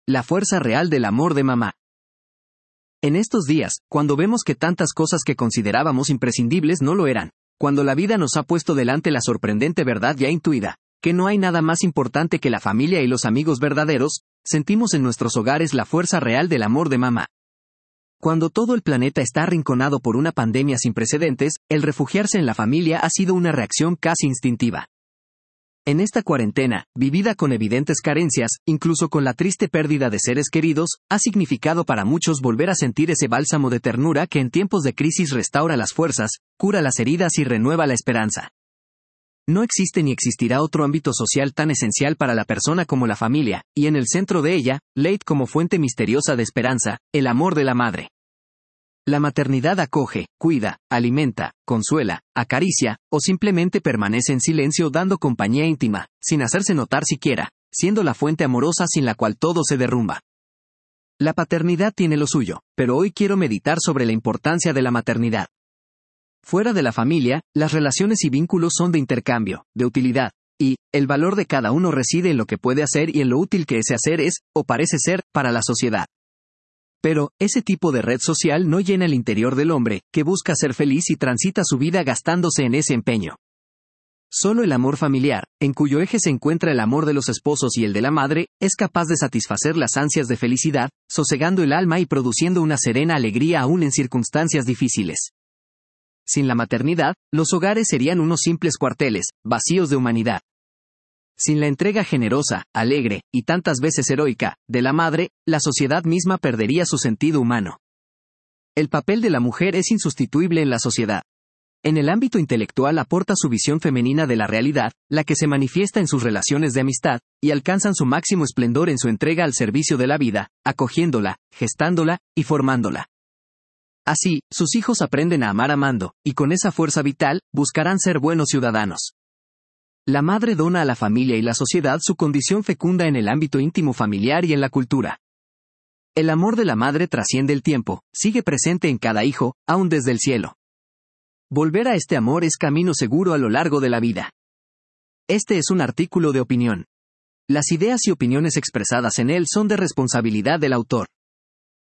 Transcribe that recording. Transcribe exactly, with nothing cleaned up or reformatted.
La fuerza real del amor de mamá. En estos días, cuando vemos que tantas cosas que considerábamos imprescindibles no lo eran, cuando la vida nos ha puesto delante la sorprendente verdad ya intuida, que no hay nada más importante que la familia y los amigos verdaderos, sentimos en nuestros hogares la fuerza real del amor de mamá. Cuando todo el planeta está arrinconado por una pandemia sin precedentes, el refugiarse en la familia ha sido una reacción casi instintiva. En esta cuarentena, vivida con evidentes carencias, incluso con la triste pérdida de seres queridos, ha significado para muchos volver a sentir ese bálsamo de ternura que en tiempos de crisis restaura las fuerzas, cura las heridas y renueva la esperanza. No existe ni existirá otro ámbito social tan esencial para la persona como la familia, y en el centro de ella, late como fuente misteriosa de esperanza, el amor de la madre. La maternidad acoge, cuida, alimenta, consuela, acaricia, o simplemente permanece en silencio dando compañía íntima, sin hacerse notar siquiera, siendo la fuente amorosa sin la cual todo se derrumba. La paternidad tiene lo suyo, pero hoy quiero meditar sobre la importancia de la maternidad. Fuera de la familia, las relaciones y vínculos son de intercambio, de utilidad, y el valor de cada uno reside en lo que puede hacer y en lo útil que ese hacer es, o parece ser, para la sociedad. Pero, ese tipo de red social no llena el interior del hombre, que busca ser feliz y transita su vida gastándose en ese empeño. Solo el amor familiar, en cuyo eje se encuentra el amor de los esposos y el de la madre, es capaz de satisfacer las ansias de felicidad, sosegando el alma y produciendo una serena alegría aún en circunstancias difíciles. Sin la maternidad, los hogares serían unos simples cuarteles, vacíos de humanidad. Sin la entrega generosa, alegre, y tantas veces heroica, de la madre, la sociedad misma perdería su sentido humano. El papel de la mujer es insustituible en la sociedad. En el ámbito intelectual aporta su visión femenina de la realidad, la que se manifiesta en sus relaciones de amistad, y alcanzan su máximo esplendor en su entrega al servicio de la vida, acogiéndola, gestándola, y formándola. Así, sus hijos aprenden a amar amando, y con esa fuerza vital, buscarán ser buenos ciudadanos. La madre dona a la familia y la sociedad su condición fecunda en el ámbito íntimo familiar y en la cultura. El amor de la madre trasciende el tiempo, sigue presente en cada hijo, aún desde el cielo. Volver a este amor es camino seguro a lo largo de la vida. Este es un artículo de opinión. Las ideas y opiniones expresadas en él son de responsabilidad del autor.